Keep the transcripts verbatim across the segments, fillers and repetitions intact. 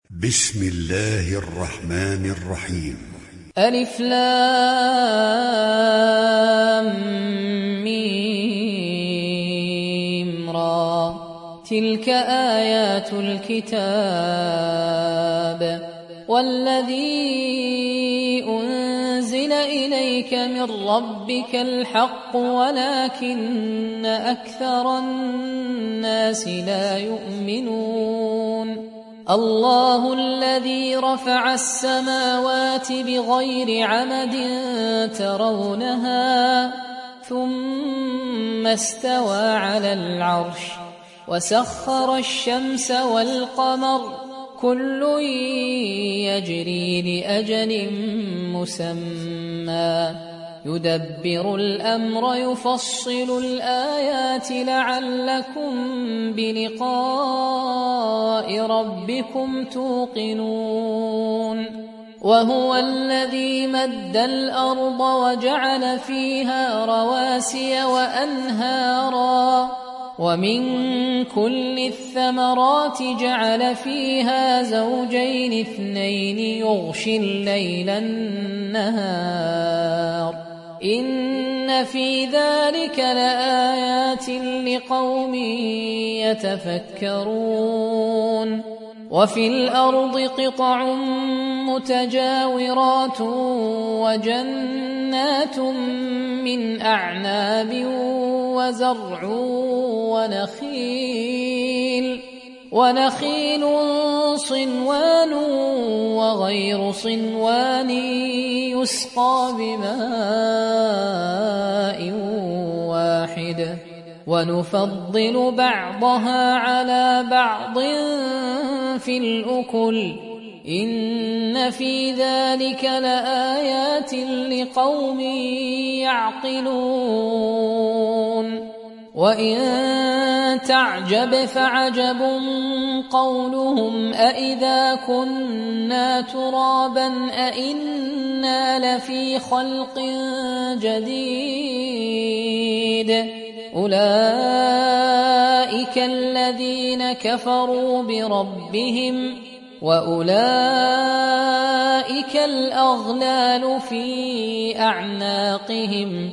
بسم الله الرحمن الرحيم. ألف لام ميم را. تلك آيات الكتاب والذي أنزل إليك من ربك الحق ولكن أكثر الناس لا يؤمنون. الله الذي رفع السماوات بغير عمد ترونها ثم استوى على العرش وسخر الشمس والقمر كل يجري لأجل مسمى يدبر الأمر يفصل الآيات لعلكم بلقاء ربكم توقنون. وهو الذي مد الأرض وجعل فيها رواسي وأنهارا ومن كل الثمرات جعل فيها زوجين اثنين يغشي الليل النهار إن في ذلك لآيات لقوم يتفكرون. وفي الأرض قطع متجاورات وجنات من أعناب وزرع ونخيل ونخيل صنوان وغير صنوان يسقى بماء واحد ونفضل بعضها على بعض في الأكل إن في ذلك لآيات لقوم يعقلون. وإن تعجب فعجب قولهم أإذا كنا ترابا أإنا لفي خلق جديد أولئك الذين كفروا بربهم وأولئك الأغلال في أعناقهم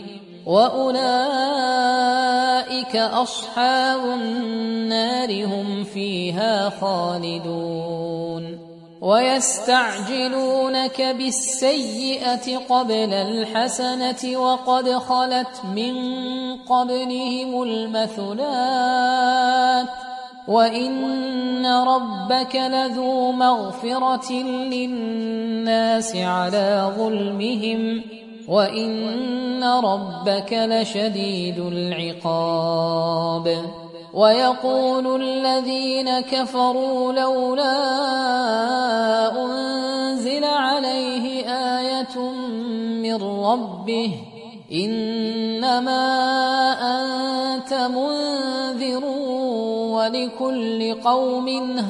وأولئك أصحاب النار هم فيها خالدون. ويستعجلونك بالسيئة قبل الحسنة وقد خلت من قبلهم المثلات وإن ربك لذو مغفرة للناس على ظلمهم وإن ربك لشديد العقاب. ويقول الذين كفروا لولا أنزل عليه آية من ربه إنما أنت منذر ولكل قوم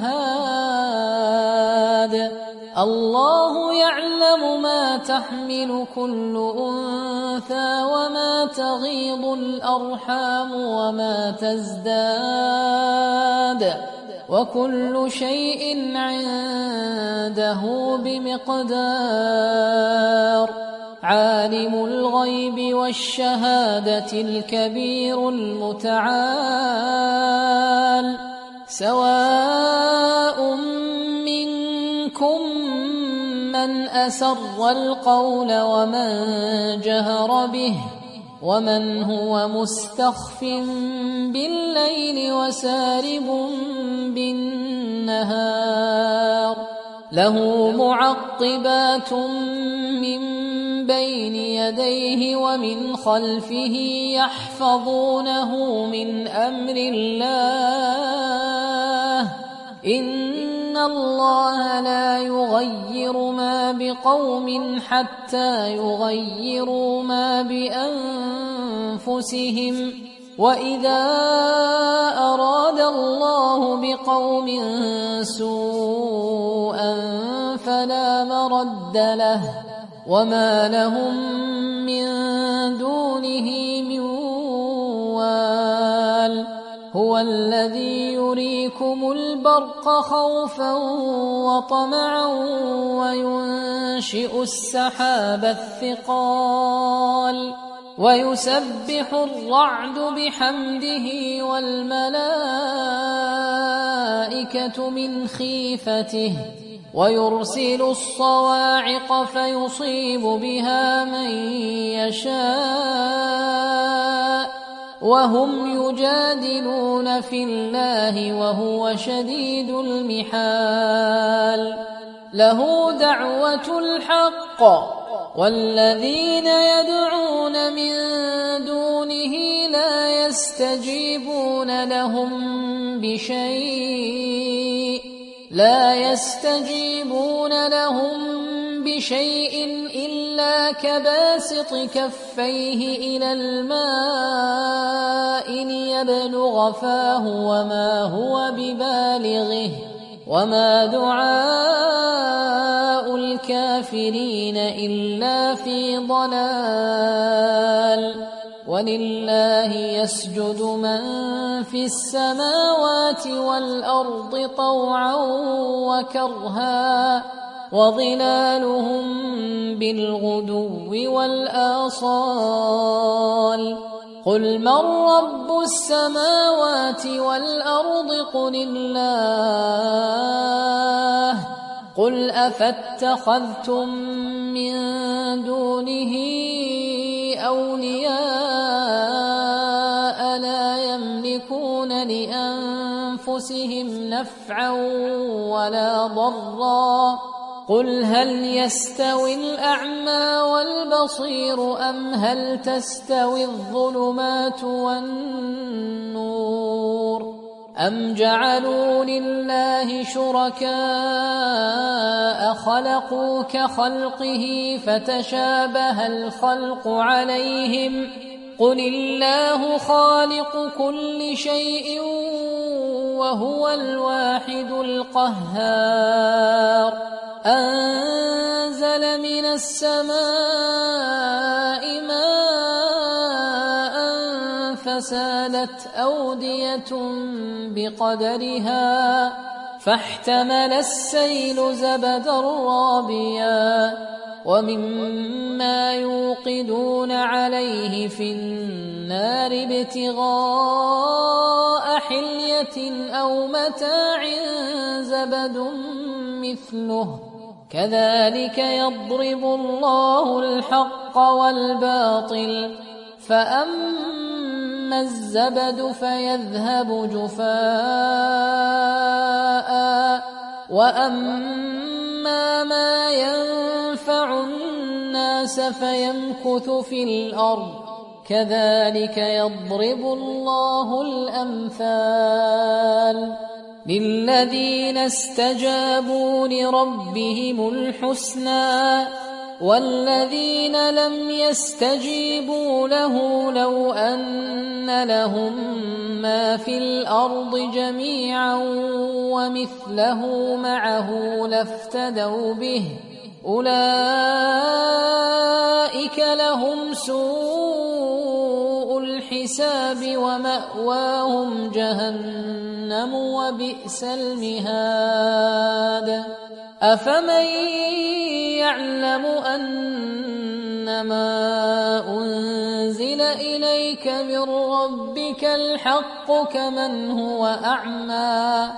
هاد الله يعلم ما تحمل كل أنثى وما تغيض الأرحام وما تزداد وكل شيء عنده بمقدار. عالم الغيب والشهادة الكبير المتعال سواء منكم من أسر القول ومن جهر به ومن هو مستخف بالليل وسارب بالنهار له معقبات من بين يديه ومن خلفه يحفظونه من أمر الله إن الله لا يغير ما بقوم حتى يغيروا ما بأنفسهم وإذا أراد الله بقوم سوءا فلا مرد له وما لهم من دونه من وال هو الذي يريكم البرق خوفا وطمعا وينشئ السحاب الثقال ويسبح الرعد بحمده والملائكة من خيفته ويرسل الصواعق فيصيب بها من يشاء وهم يجادلون في الله وهو شديد المحال له دعوة الحق والذين يدعون من دونه لا يستجيبون لهم بشيء لا يستجيبون لهم بشيء إلا كباسط كفيه إلى الماء ليبلغ فاه وما هو ببالغه وما دعاء الكافرين إلا في ضلال ولله يسجد من في السماوات والأرض طوعا وكرها وظلالهم بالغدو والآصال قل من رب السماوات والأرض قل الله قل أفاتخذتم من دونه أولياء لا يملكون لأنفسهم نفعا ولا ضرا قل هل يستوي الأعمى والبصير أم هل تستوي الظلمات والنور أم جعلوا لله شركاء خلقوا كخلقه فتشابه الخلق عليهم قل الله خالق كل شيء وهو الواحد القهار أنزل من السماء ماء فسالت أودية بقدرها فاحتمل السيل زبدا رابيا ومما يوقدون عليه في النار ابتغاء حلية أو متاع زبد مثله كذلك يضرب الله الحق والباطل فأما الزبد فيذهب جفاء وأما ما ينفع الناس فيمكث في الأرض كذلك يضرب الله الأمثال للذين استجابوا لربهم الحسنى والذين لم يستجيبوا له لو أن لهم ما في الأرض جميعا ومثله معه لافتدوا به أولئك لهم سوء الحساب ومأواهم جهنم وبئس المهاد أفمن يعلم أنما أنزل إليك من ربك الحق كمن هو أعمى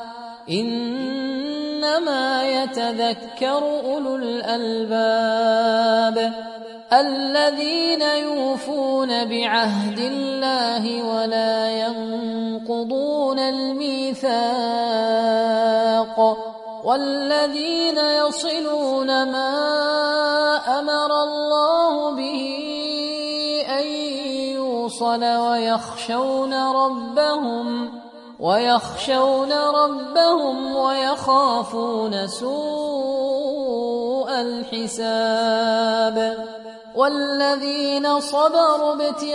إنما يتذكر أولو الألباب الذين يوفون بعهد الله ولا ينقضون الميثاق والذين يصلون ما أمر الله به أن يوصل ويخشون ربهم ويخشون ربهم ويخافون سوء الحساب والذين صبروا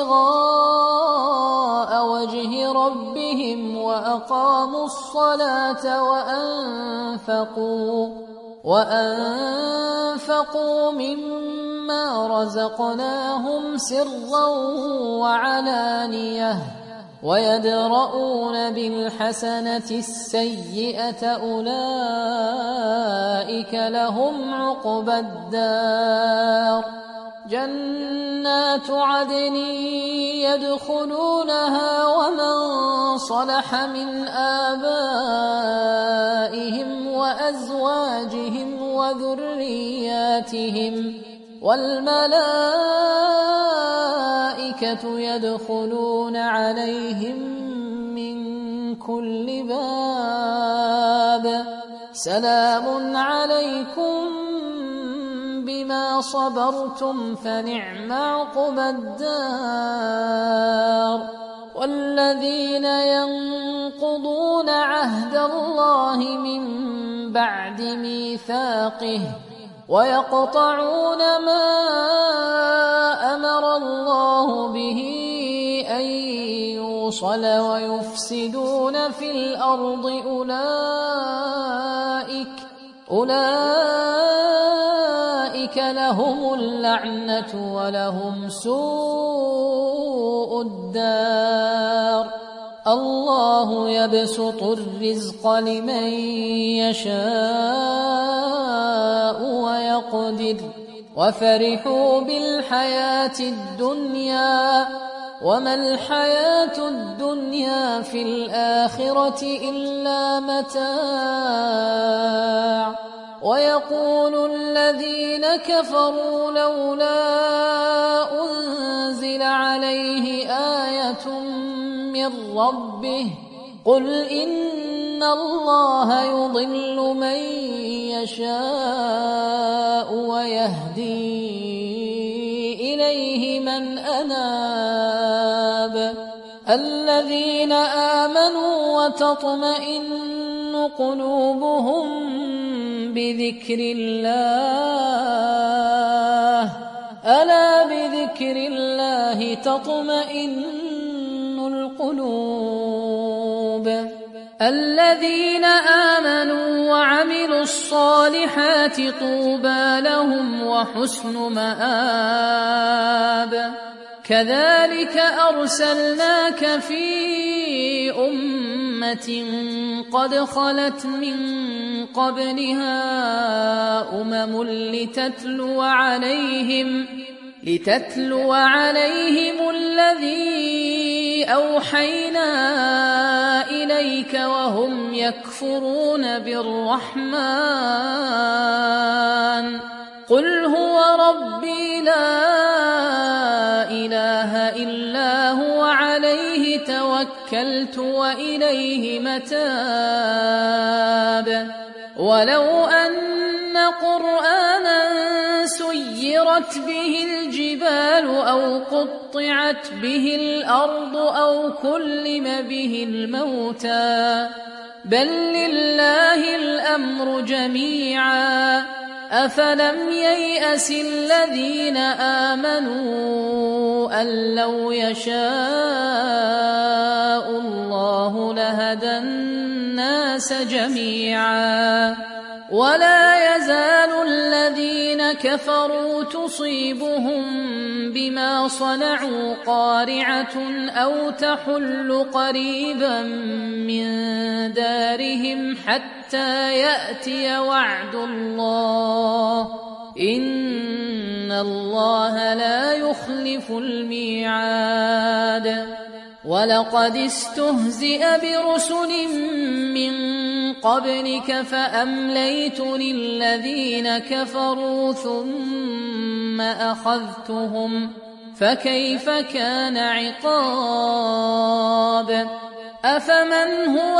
ابتغاء وجه ربهم وأقاموا الصلاة وأنفقوا وأنفقوا مما رزقناهم سرا وعلانية ويدرؤون بالحسنة السيئة أولئك لهم عقبى الدار جنات عدن يدخلونها ومن صلح من آبائهم وأزواجهم وذرياتهم والملائكة يدخلون عليهم من كل باب سلام عليكم بما صبرتم فنعم عقبى الدار والذين ينقضون عهد الله من بعد ميثاقه ويقطعون ما أمر الله به أن يوصل ويفسدون في الأرض أولئك أولئك لهم اللعنة ولهم سوء الدار الله يبسط الرزق لمن يشاء ويقدر وفرحوا بالحياة الدنيا وما الحياة الدنيا في الآخرة إلا متاع ويقول الذين كفروا لولا أنزل عليه آية من ربه قل إن الله يضل من يشاء ويهدي إليه من أناب الذين آمنوا وتطمئن قلوبهم بذكر الله ألا بذكر الله تطمئن القلوب الذين آمنوا وعملوا الصالحات طوبى لهم وحسن مآب كذلك أرسلناك في أمة قد خلت من قبلها أمم لتتلو عليهم لتتلو عليهم الذي أوحينا إليك وهم يكفرون بالرحمن قل هو ربي لا إله إلا هو عليه توكلت وإليه متاب ولو أن قرآنا سيرت به الجبال أو قطعت به الأرض أو كلم به الموتى بل لله الأمر جميعا أفلم ييأس الذين آمنوا أن لو يشاء الله لهدى الناس جميعا ولا يزال الذين كفروا تصيبهم بما صنعوا قارعة أو تحل قريبا من دارهم حتى يأتي وعد الله إن الله لا يخلف الميعاد ولقد استهزئ برسل من قبلك فأمليت للذين كفروا ثم أخذتهم فكيف كان عقاب أفمن هو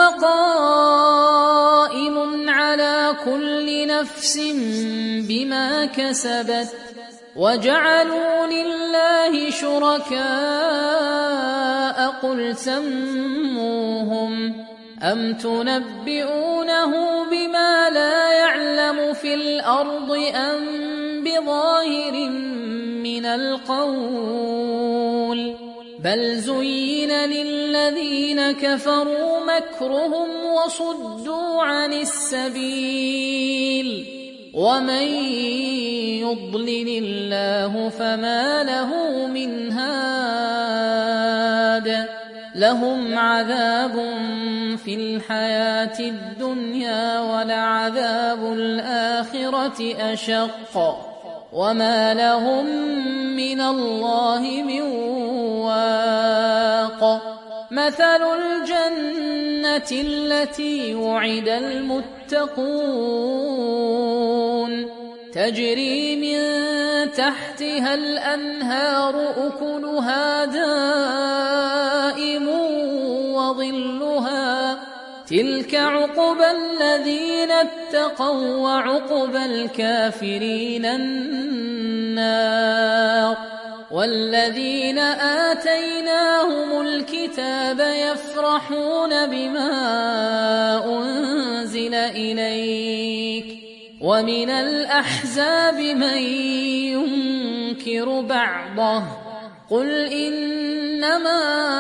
قائم على كل نفس بما كسبت وجعلوا لله شركاء قل سموهم أم تنبئونه بما لا يعلم في الأرض أم بظاهر من القول بل زين للذين كفروا مكرهم وصدوا عن السبيل ومن يضلل الله فما له من هاد لهم عذاب في الحياة الدنيا ولعذاب الآخرة أشق وما لهم من الله من واق مثل الجنة التي وعد المتقون تجري من تحتها الأنهار أكلها دائم وظلها تلك عقبى الذين اتقوا وعقبى الكافرين النار والذين آتيناهم الكتاب يفرحون بما أنزل إليك ومن الأحزاب من ينكر بعضه قل إنما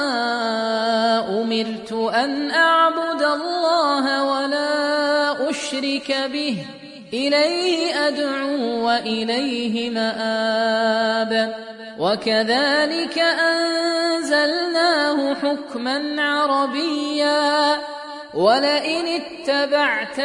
أمرت أن أعبد الله ولا أشرك به إليه أدعو وإليه مآب وكذلك أنزلناه حكما عربيا ولئن اتبعت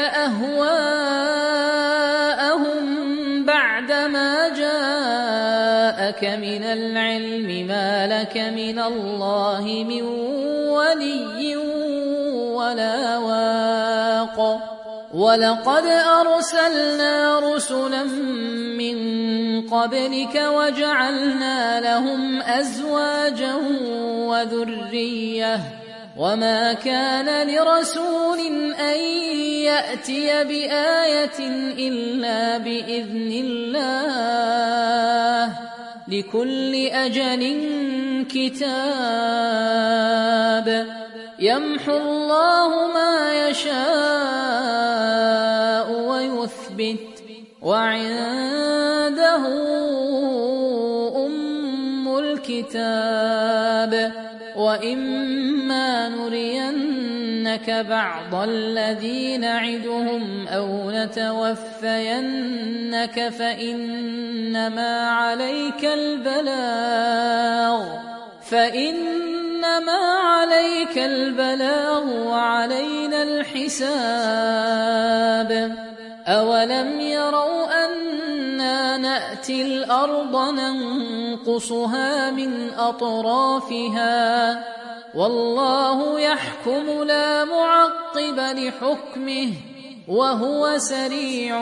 أهواءهم بعدما جاءك من العلم ما لك من الله من ولي ولا واق ولقد أرسلنا رسلا من قبلك وجعلنا لهم أزواجا وذرية وما كان لرسول أن يأتي بآية إلا بإذن الله لكل أجل كتاب يمحو الله ما يشاء ويثبت وعنده أم الكتاب وإما نرينك بعض الذي نعدهم أو نتوفينك فإنما عليك البلاغ فإنما عليك البلاغ وعلينا الحساب أولم يروا أنا نأتي الأرض ننقصها من أطرافها والله يحكم لا معقب لحكمه وهو سريع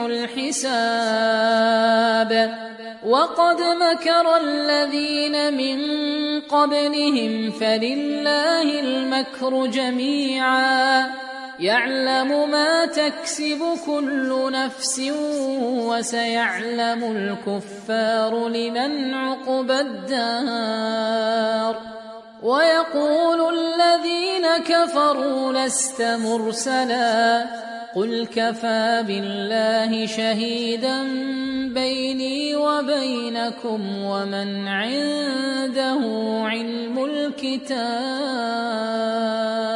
الحساب وقد مكر الذين من قبلهم فلله المكر جميعا يعلم ما تكسب كل نفس وسيعلم الكفار لمن عقبى الدار ويقول الذين كفروا لست مرسلا قل كفى بالله شهيدا بيني وبينكم ومن عنده علم الكتاب